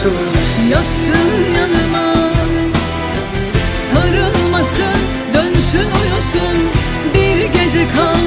uyusun. Yatsın yanıma, sarılmasın, dönsün uyusun. Bir gece kal